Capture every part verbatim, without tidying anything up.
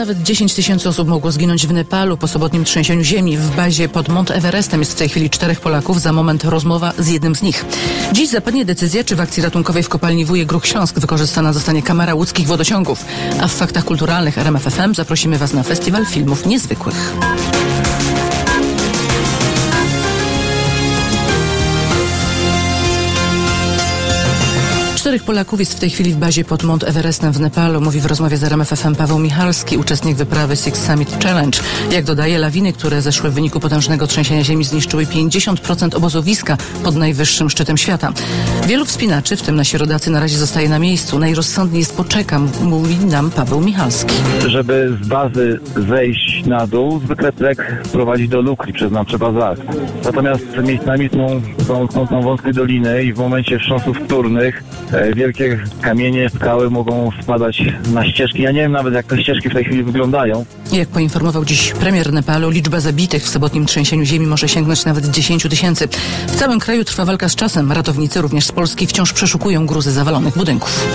nawet dziesięć tysięcy osób mogło zginąć w Nepalu po sobotnim trzęsieniu ziemi. W bazie pod Mount Everestem jest w tej chwili czterech Polaków. Za moment rozmowa z jednym z nich. Dziś zapadnie decyzja, czy w akcji ratunkowej w kopalni Wujek Śląsk wykorzystana zostanie kamera łódzkich wodociągów. A w faktach kulturalnych R M F F M zaprosimy Was na Festiwal Filmów Niezwykłych. Czterech Polaków jest w tej chwili w bazie pod Mount Everestem w Nepalu, mówi w rozmowie z R M F F M Paweł Michalski, uczestnik wyprawy Six Summit Challenge. Jak dodaje, lawiny, które zeszły w wyniku potężnego trzęsienia ziemi, zniszczyły pięćdziesiąt procent obozowiska pod najwyższym szczytem świata. Wielu wspinaczy, w tym nasi rodacy, na razie zostaje na miejscu. Najrozsądniej jest poczekam, mówi nam Paweł Michalski. Żeby z bazy zejść na dół, zwykle trek prowadzi do Lukli przez nasze bazar. Natomiast miejscami są, są, są, są wąskie doliny i w momencie wstrząsów wtórnych wielkie kamienie, skały mogą spadać na ścieżki. Ja nie wiem nawet, jak te ścieżki w tej chwili wyglądają. Jak poinformował dziś premier Nepalu, liczba zabitych w sobotnim trzęsieniu ziemi może sięgnąć nawet dziesięć tysięcy. W całym kraju trwa walka z czasem. Ratownicy, również z Polski, wciąż przeszukują gruzy zawalonych budynków.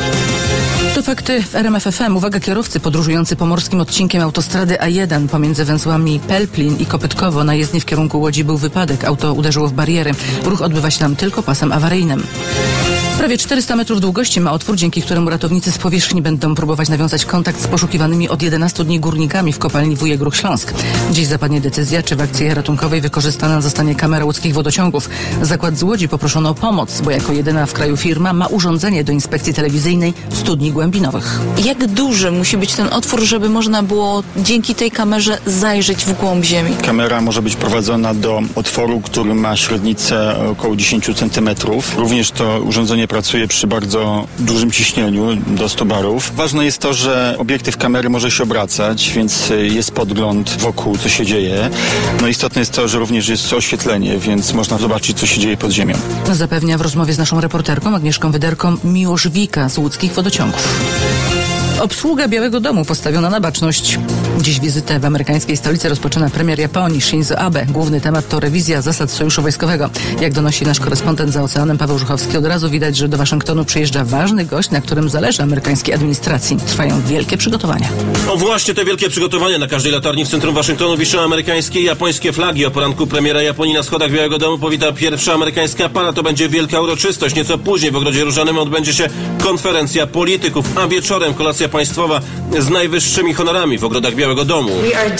To fakty w R M F F M. Uwaga, kierowcy podróżujący pomorskim odcinkiem autostrady A jeden pomiędzy węzłami Pelplin i Kopytkowo na jezdni w kierunku Łodzi był wypadek. Auto uderzyło w bariery. Ruch odbywa się tam tylko pasem awaryjnym. Prawie czterysta metrów długości ma otwór, dzięki któremu ratownicy z powierzchni będą próbować nawiązać kontakt z poszukiwanymi od jedenastu dni górnikami w kopalni Wujek Śląsk. Dziś zapadnie decyzja, czy w akcji ratunkowej wykorzystana zostanie kamera łódzkich wodociągów. Zakład z Łodzi poproszono o pomoc, bo jako jedyna w kraju firma ma urządzenie do inspekcji telewizyjnej studni głębinowych. Jak duży musi być ten otwór, żeby można było dzięki tej kamerze zajrzeć w głąb ziemi? Kamera może być prowadzona do otworu, który ma średnicę około dziesięć centymetrów. Również to urządzenie pracuje przy bardzo dużym ciśnieniu do stu barów. Ważne jest to, że obiektyw kamery może się obracać, więc jest podgląd wokół, co się dzieje. No istotne jest to, że również jest oświetlenie, więc można zobaczyć, co się dzieje pod ziemią. Zapewnia w rozmowie z naszą reporterką Agnieszką Wyderką Miłosz Wika z łódzkich wodociągów. Obsługa Białego Domu postawiona na baczność. Dziś wizytę w amerykańskiej stolicy rozpoczyna premier Japonii Shinzo Abe. Główny temat to rewizja zasad sojuszu wojskowego. Jak donosi nasz korespondent za oceanem Paweł Żuchowski, od razu widać, że do Waszyngtonu przyjeżdża ważny gość, na którym zależy amerykańskiej administracji. Trwają wielkie przygotowania. No właśnie te wielkie przygotowania. Na każdej latarni w centrum Waszyngtonu wiszą amerykańskie i japońskie flagi. O poranku premiera Japonii na schodach Białego Domu powita pierwsza amerykańska para. To będzie wielka uroczystość. Nieco później w Ogrodzie Różanym odbędzie się konferencja polityków, a wieczorem kolacja państwowa z najwyższymi honorami w ogrodach Białego Domu.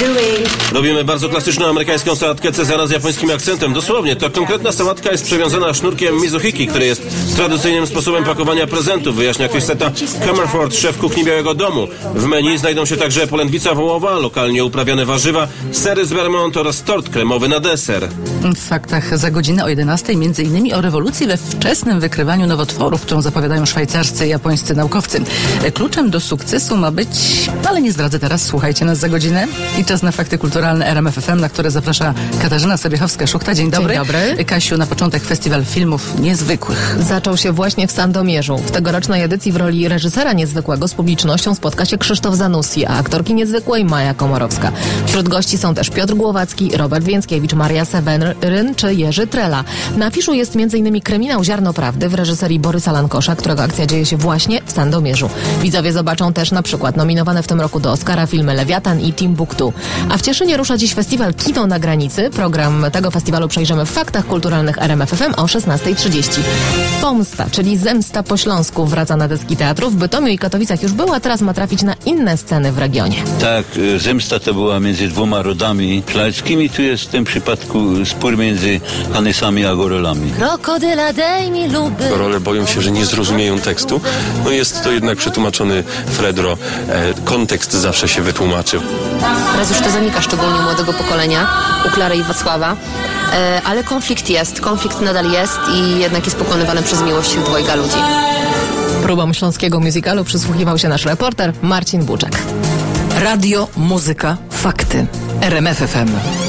Robimy bardzo klasyczną amerykańską sałatkę Cezara z japońskim akcentem. Dosłownie, to konkretna sałatka jest przewiązana sznurkiem mizuhiki, który jest tradycyjnym sposobem pakowania prezentów, wyjaśnia Christeta Comerford, szef kuchni Białego Domu. W menu znajdą się także polędwica wołowa, lokalnie uprawiane warzywa, sery z Vermont oraz tort kremowy na deser. W faktach za godzinę o jedenastej między innymi o rewolucji we wczesnym wykrywaniu nowotworów, którą zapowiadają szwajcarscy i japońscy naukowcy. Kluczem do sukcesu ma być, ale nie zdradzę teraz, słuchajcie nas za godzinę. I czas na fakty kulturalne R M F F M, na które zaprasza Katarzyna Sobiechowska-Szuchta. Dzień dobry. Dzień dobry. Kasiu, na początek Festiwal Filmów Niezwykłych. Zaczął się właśnie w Sandomierzu. W tegorocznej edycji w roli reżysera niezwykłego z publicznością spotka się Krzysztof Zanussi, a aktorki niezwykłej Maja Komorowska. Wśród gości są też Piotr Głowacki, Robert Więckiewicz, Maria Seweryn czy Jerzy Trela. Na afiszu jest między innymi kryminał Ziarno Prawdy w reżyserii Borysa Lankosza, którego akcja dzieje się właśnie w Sandomierzu. Widzowie zobaczą też na przykład nominowane w tym roku do Oscara filmy Lewiatan i Timbuktu. A w Cieszynie rusza dziś festiwal Kino na granicy. Program tego festiwalu przejrzymy w faktach kulturalnych R M F F M o szesnastej trzydzieści. Pomsta, czyli Zemsta po śląsku, wraca na deski teatrów. W Bytomiu i Katowicach już była, teraz ma trafić na inne sceny w regionie. Tak, zemsta to była między dwoma rodami szlacheckimi. Tu jest w tym przypadku spór między Hanysami a Gorolami. Krokodyla dej mi luby. Gorole boją się, że nie zrozumieją tekstu. No jest to jednak przetłumaczony Fredro. E, kontekst zawsze się wytłumaczy. Teraz już to zanika, szczególnie u młodego pokolenia, u Klary i Wacława. E, ale konflikt jest, konflikt nadal jest i jednak jest pokonywany przez miłość dwojga ludzi. Próbom śląskiego musicalu przysłuchiwał się nasz reporter Marcin Buczek. Radio, muzyka, fakty. R M F F M.